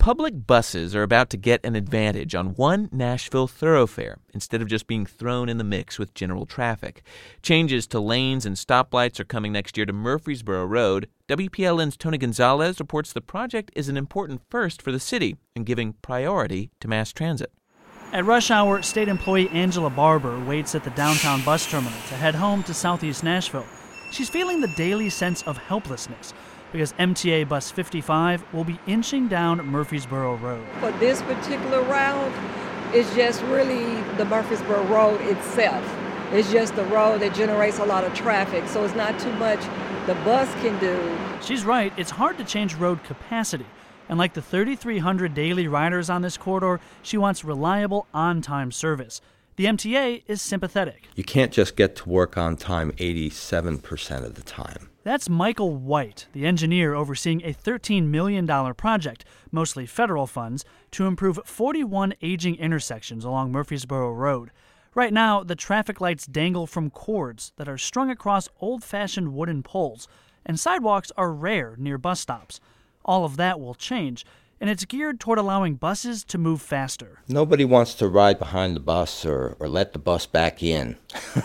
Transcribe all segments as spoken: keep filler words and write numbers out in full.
public buses are about to get an advantage on one Nashville thoroughfare instead of just being thrown in the mix with general traffic. Changes to lanes and stoplights are coming next year to Murfreesboro Road. W P L N's Tony Gonzalez reports the project is an important first for the city and giving priority to mass transit. At rush hour, state employee Angela Barber waits at the downtown bus terminal to head home to southeast Nashville. She's feeling the daily sense of helplessness because M T A Bus fifty-five will be inching down Murfreesboro Road. For this particular route, it's just really the Murfreesboro Road itself. It's just the road that generates a lot of traffic, so it's not too much the bus can do. She's right, it's hard to change road capacity. And like the thirty-three hundred daily riders on this corridor, she wants reliable, on-time service. The M T A is sympathetic. You can't just get to work on time eighty-seven percent of the time. That's Michael White, the engineer overseeing a thirteen million dollars project, mostly federal funds, to improve forty-one aging intersections along Murfreesboro Road. Right now, the traffic lights dangle from cords that are strung across old-fashioned wooden poles, and sidewalks are rare near bus stops. All of that will change, and it's geared toward allowing buses to move faster. Nobody wants to ride behind the bus or, or let the bus back in.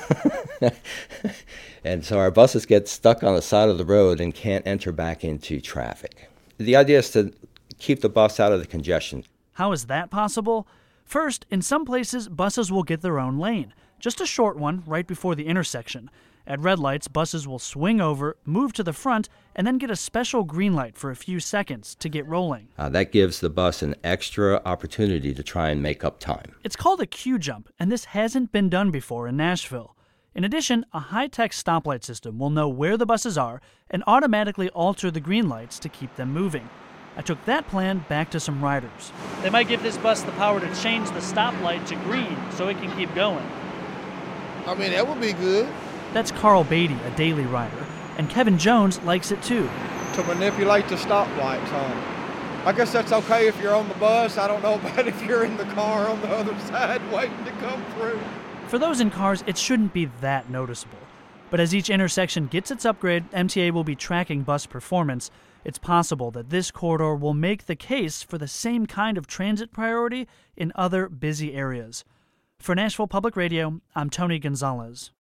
And so our buses get stuck on the side of the road and can't enter back into traffic. The idea is to keep the bus out of the congestion. How is that possible? First, in some places, buses will get their own lane, just a short one right before the intersection. At red lights, buses will swing over, move to the front, and then get a special green light for a few seconds to get rolling. Uh, that gives the bus an extra opportunity to try and make up time. It's called a queue jump, and this hasn't been done before in Nashville. In addition, a high-tech stoplight system will know where the buses are and automatically alter the green lights to keep them moving. I took that plan back to some riders. They might give this bus the power to change the stoplight to green so it can keep going. I mean, that would be good. That's Carl Beatty, a daily rider, and Kevin Jones likes it too. To manipulate the stoplights, huh? I guess that's okay if you're on the bus. I don't know about if you're in the car on the other side waiting to come through. For those in cars, it shouldn't be that noticeable. But as each intersection gets its upgrade, M T A will be tracking bus performance. It's possible that this corridor will make the case for the same kind of transit priority in other busy areas. For Nashville Public Radio, I'm Tony Gonzalez.